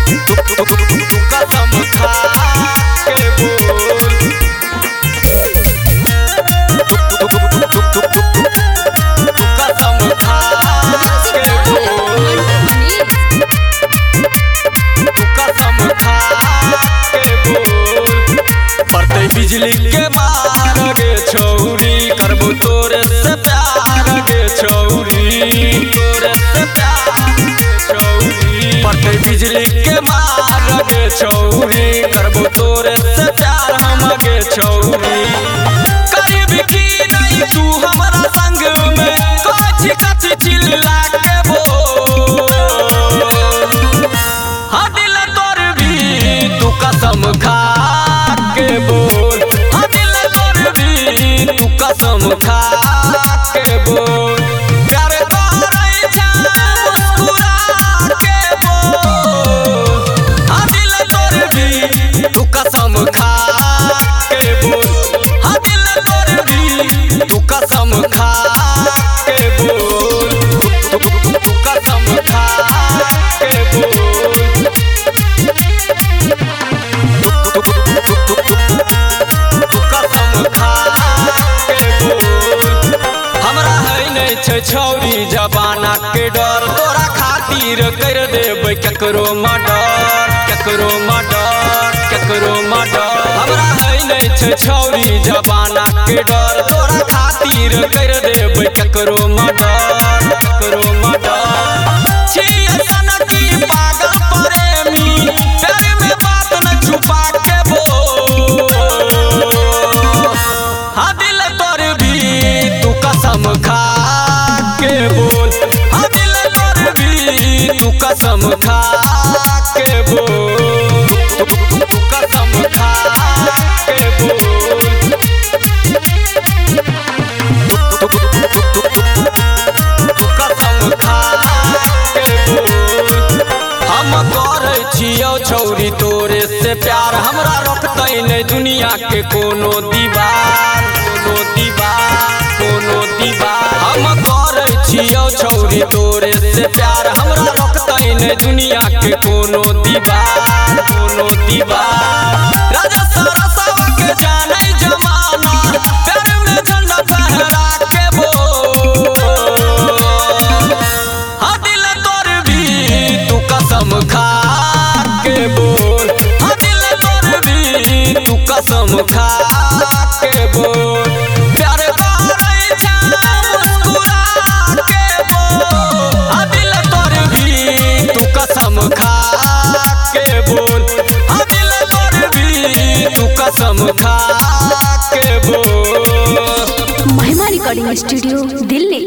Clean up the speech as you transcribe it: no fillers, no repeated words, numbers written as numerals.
बिजली के मार गे छौरी करबो तोरे से प्यार गे छौरी तोरे से प्यार छौरी पटे बिजली के मार गे छौरी करबो तोरे से प्यार हम गे छौरी करीब की नहीं तू हमारा संग में काची काची चिल्ला के बोल हाँ दिल तोर भी तू कसम खा के बोल कसम खा के बोल प्यार करे छा मुस्कुरा के बोल हाँ दिल तोर भी तू कसम खा के बोल हाँ दिल तोर भी तू कसम खा के बोल तू कसम खा के बोल छौरी जबाना के डर तोरा खातिर कर देबै केकरो मर्डर केकरो मर्डर केकरो मर्डर हमरा है नहीं छै छौरी जबाना के डर तोरा खातिर कर देबै केकरो मर्डर केकरो मर्डर छियै सनकी पागल प्रेमी प्यार में बात न छुपा के बोल हाँ दिल तोर भी तू कसम खा के बोल हाँ दिल तोर भी तू कसम खा के बोल तू कसम खा के बोल तू कसम खा के बोल हम करे छियौ छौरी तोरे से प्यार हमरा रोकतै नहीं दुनिया के कोनो दीवार कोनो दीवार कोनो दीवार हम छियौ छौरी तोरे से प्यार हमरा रोकतै नहीं दुनिया के कोनो दीवार कोनो दीवार राजा सरसवा के जानै जमाना प्यार में झंडा फहरा के बोल हाँ दिल तोर भी तू कसम खा के बोल हाँ दिल तोर भी तू कसम खा के बोल प्यार करे छा कसम खा के बोल हाँ दिल तोर भी तू कसम खा के बोल। महिमा रिकॉर्डिंग स्टूडियो दिल्ली।